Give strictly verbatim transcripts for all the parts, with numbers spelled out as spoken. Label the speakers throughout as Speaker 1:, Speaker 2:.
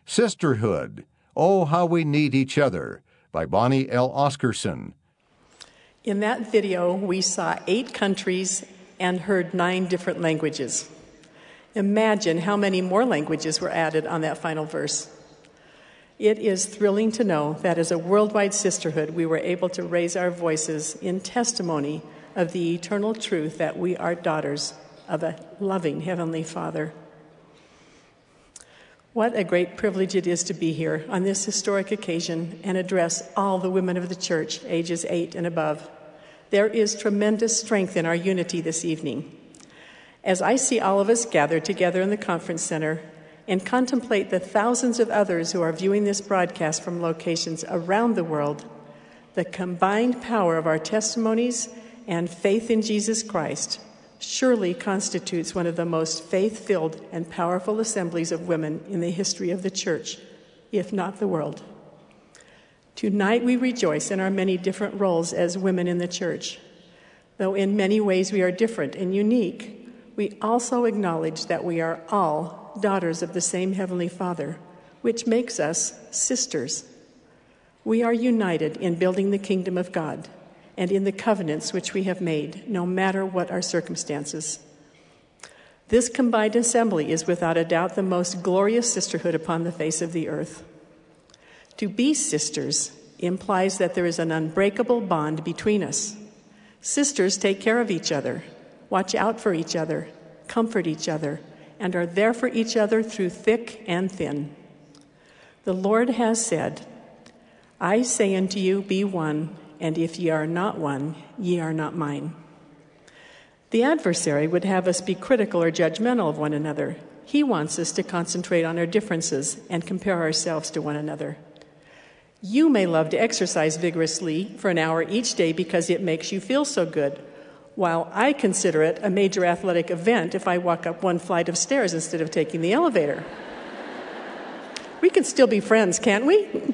Speaker 1: Sisterhood, Oh, How We Need Each Other, by Bonnie L. Oscarson.
Speaker 2: In that video, we saw eight countries and heard nine different languages. Imagine how many more languages were added on that final verse. It is thrilling to know that as a worldwide sisterhood, we were able to raise our voices in testimony of the eternal truth that we are daughters of a loving Heavenly Father. What a great privilege it is to be here on this historic occasion and address all the women of the church, ages eight and above. There is tremendous strength in our unity this evening. As I see all of us gathered together in the conference center and contemplate the thousands of others who are viewing this broadcast from locations around the world, the combined power of our testimonies and faith in Jesus Christ surely constitutes one of the most faith-filled and powerful assemblies of women in the history of the church, if not the world. Tonight we rejoice in our many different roles as women in the church. Though in many ways we are different and unique, we also acknowledge that we are all daughters of the same Heavenly Father, which makes us sisters. We are united in building the kingdom of God and in the covenants which we have made, no matter what our circumstances. This combined assembly is without a doubt the most glorious sisterhood upon the face of the earth. To be sisters implies that there is an unbreakable bond between us. Sisters take care of each other, watch out for each other, comfort each other, and are there for each other through thick and thin. The Lord has said, I say unto you, be one, and if ye are not one, ye are not mine. The adversary would have us be critical or judgmental of one another. He wants us to concentrate on our differences and compare ourselves to one another. You may love to exercise vigorously for an hour each day because it makes you feel so good, while I consider it a major athletic event if I walk up one flight of stairs instead of taking the elevator. We can still be friends, can't we?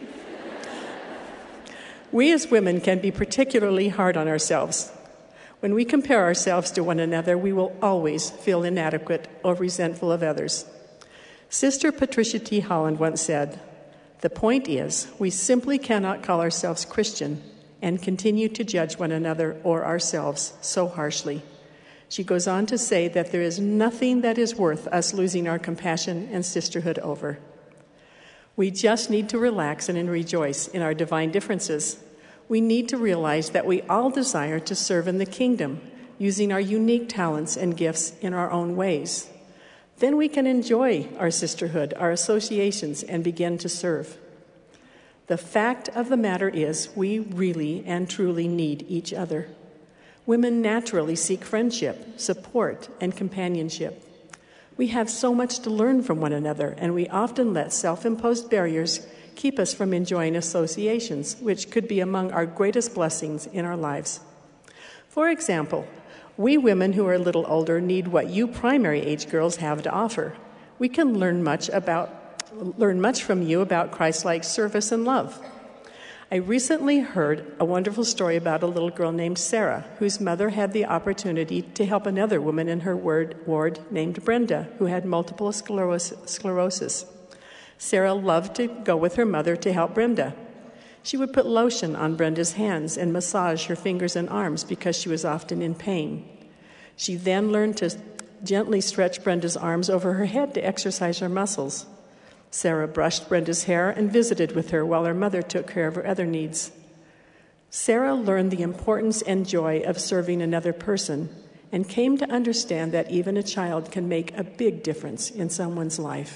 Speaker 2: We as women can be particularly hard on ourselves. When we compare ourselves to one another, we will always feel inadequate or resentful of others. Sister Patricia T. Holland once said, the point is, we simply cannot call ourselves Christian and continue to judge one another or ourselves so harshly. She goes on to say that there is nothing that is worth us losing our compassion and sisterhood over. We just need to relax and rejoice in our divine differences. We need to realize that we all desire to serve in the kingdom, using our unique talents and gifts in our own ways. Then we can enjoy our sisterhood, our associations, and begin to serve. The fact of the matter is, we really and truly need each other. Women naturally seek friendship, support, and companionship. We have so much to learn from one another, and we often let self-imposed barriers keep us from enjoying associations, which could be among our greatest blessings in our lives. For example, we women who are a little older need what you primary age girls have to offer. We can learn much about learn much from you about Christ-like service and love. I recently heard a wonderful story about a little girl named Sarah, whose mother had the opportunity to help another woman in her ward named Brenda, who had multiple sclerosis. Sarah loved to go with her mother to help Brenda. She would put lotion on Brenda's hands and massage her fingers and arms because she was often in pain. She then learned to gently stretch Brenda's arms over her head to exercise her muscles. Sarah brushed Brenda's hair and visited with her while her mother took care of her other needs. Sarah learned the importance and joy of serving another person and came to understand that even a child can make a big difference in someone's life.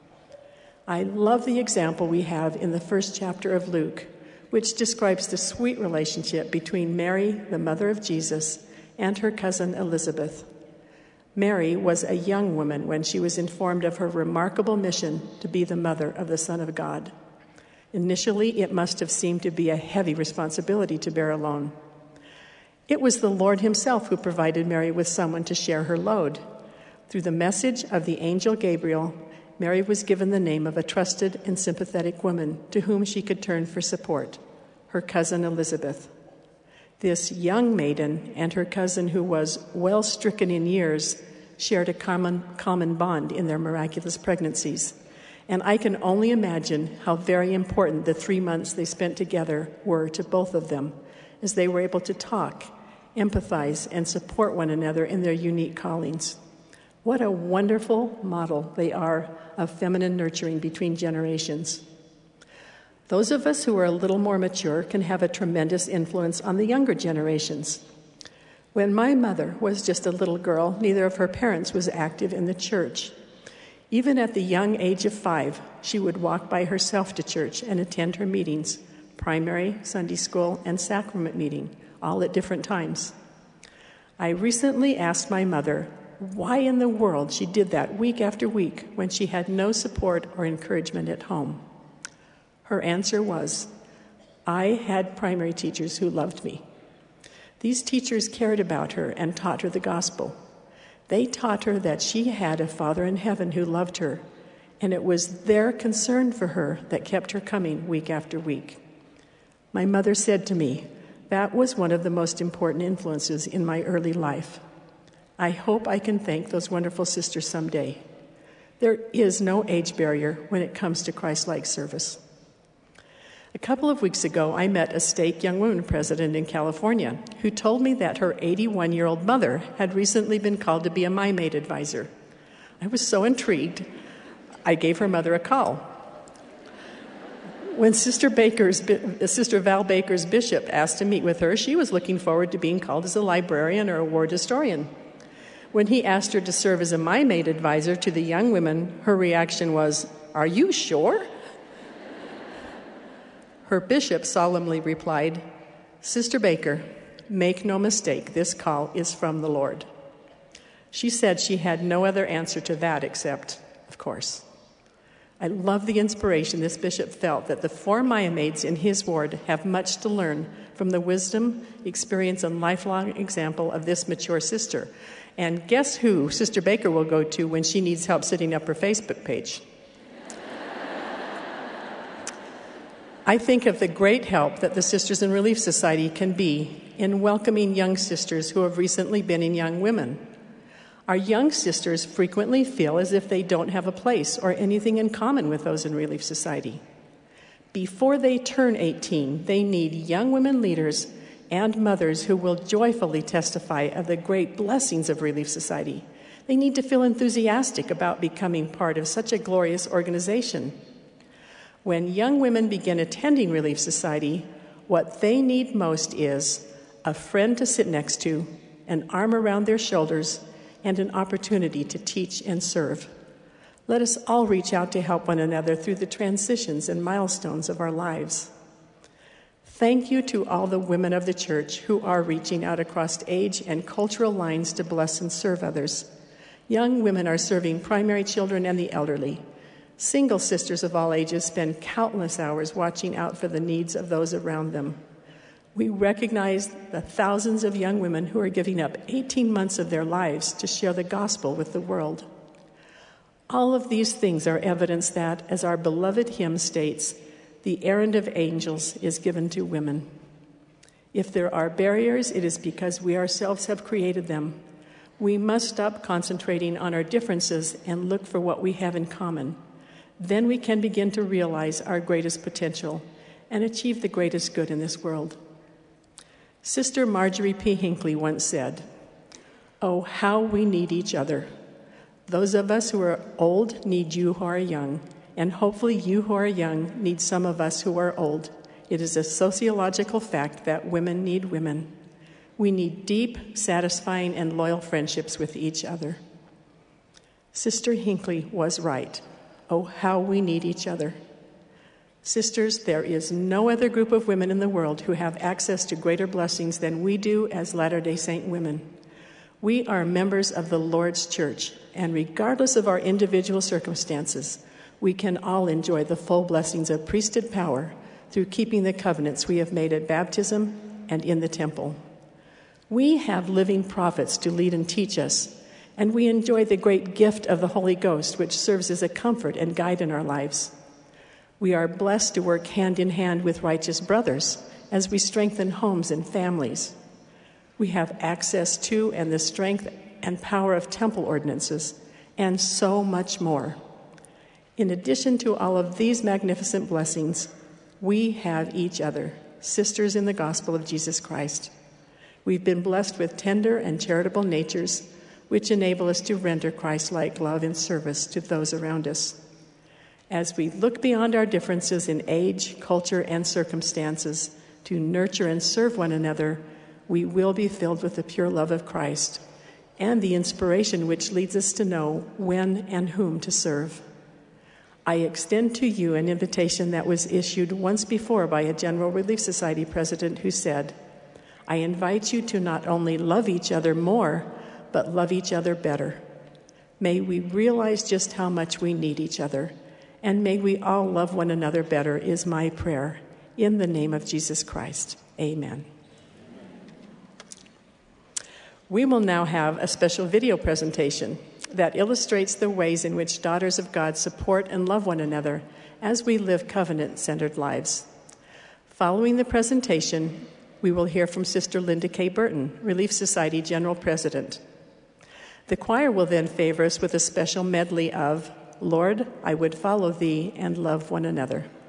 Speaker 2: I love the example we have in the first chapter of Luke, which describes the sweet relationship between Mary, the mother of Jesus, and her cousin Elizabeth. Mary was a young woman when she was informed of her remarkable mission to be the mother of the Son of God. Initially, it must have seemed to be a heavy responsibility to bear alone. It was the Lord himself who provided Mary with someone to share her load. Through the message of the angel Gabriel, Mary was given the name of a trusted and sympathetic woman to whom she could turn for support, her cousin Elizabeth. This young maiden and her cousin, who was well stricken in years, shared a common, common bond in their miraculous pregnancies. And I can only imagine how very important the three months they spent together were to both of them, as they were able to talk, empathize, and support one another in their unique callings. What a wonderful model they are of feminine nurturing between generations. Those of us who are a little more mature can have a tremendous influence on the younger generations. When my mother was just a little girl, neither of her parents was active in the church. Even at the young age of five, she would walk by herself to church and attend her meetings, primary, Sunday school, and sacrament meeting, all at different times. I recently asked my mother why in the world she did that week after week when she had no support or encouragement at home. Her answer was, I had primary teachers who loved me. These teachers cared about her and taught her the gospel. They taught her that she had a Father in heaven who loved her, and it was their concern for her that kept her coming week after week. My mother said to me, that was one of the most important influences in my early life. I hope I can thank those wonderful sisters someday. There is no age barrier when it comes to Christ-like service. A couple of weeks ago, I met a stake young women president in California who told me that her eighty-one-year-old mother had recently been called to be a MyMaid advisor. I was so intrigued, I gave her mother a call. When Sister Baker's, Sister Val Baker's bishop asked to meet with her, she was looking forward to being called as a librarian or a ward historian. When he asked her to serve as a MyMaid advisor to the young women, her reaction was, "Are you sure?" Her bishop solemnly replied, "Sister Baker, make no mistake, this call is from the Lord." She said she had no other answer to that except, of course. I love the inspiration this bishop felt that the four MyMaids in his ward have much to learn from the wisdom, experience, and lifelong example of this mature sister. And guess who Sister Baker will go to when she needs help setting up her Facebook page? I think of the great help that the Sisters in Relief Society can be in welcoming young sisters who have recently been in Young Women. Our young sisters frequently feel as if they don't have a place or anything in common with those in Relief Society. Before they turn eighteen, they need young women leaders and mothers who will joyfully testify of the great blessings of Relief Society. They need to feel enthusiastic about becoming part of such a glorious organization. When young women begin attending Relief Society, what they need most is a friend to sit next to, an arm around their shoulders, and an opportunity to teach and serve. Let us all reach out to help one another through the transitions and milestones of our lives. Thank you to all the women of the church who are reaching out across age and cultural lines to bless and serve others. Young women are serving primary children and the elderly. Single sisters of all ages spend countless hours watching out for the needs of those around them. We recognize the thousands of young women who are giving up eighteen months of their lives to share the gospel with the world. All of these things are evidence that, as our beloved hymn states, the errand of angels is given to women. If there are barriers, it is because we ourselves have created them. We must stop concentrating on our differences and look for what we have in common. Then we can begin to realize our greatest potential and achieve the greatest good in this world. Sister Marjorie P. Hinckley once said, "Oh, how we need each other. Those of us who are old need you who are young, and hopefully you who are young need some of us who are old. It is a sociological fact that women need women. We need deep, satisfying, and loyal friendships with each other." Sister Hinckley was right. Oh, how we need each other. Sisters, there is no other group of women in the world who have access to greater blessings than we do as Latter-day Saint women. We are members of the Lord's Church, and regardless of our individual circumstances, we can all enjoy the full blessings of priesthood power through keeping the covenants we have made at baptism and in the temple. We have living prophets to lead and teach us, and we enjoy the great gift of the Holy Ghost, which serves as a comfort and guide in our lives. We are blessed to work hand in hand with righteous brothers as we strengthen homes and families. We have access to and the strength and power of temple ordinances, and so much more. In addition to all of these magnificent blessings, we have each other, sisters in the gospel of Jesus Christ. We've been blessed with tender and charitable natures, which enable us to render Christ-like love and service to those around us. As we look beyond our differences in age, culture, and circumstances to nurture and serve one another, we will be filled with the pure love of Christ and the inspiration which leads us to know when and whom to serve. I extend to you an invitation that was issued once before by a General Relief Society president who said, I invite you to not only love each other more, but love each other better. May we realize just how much we need each other, and may we all love one another better is my prayer. In the name of Jesus Christ, amen. We will now have a special video presentation that illustrates the ways in which daughters of God support and love one another as we live covenant-centered lives. Following the presentation, we will hear from Sister Linda K. Burton, Relief Society General President. The choir will then favor us with a special medley of Lord, I Would Follow Thee and Love One Another.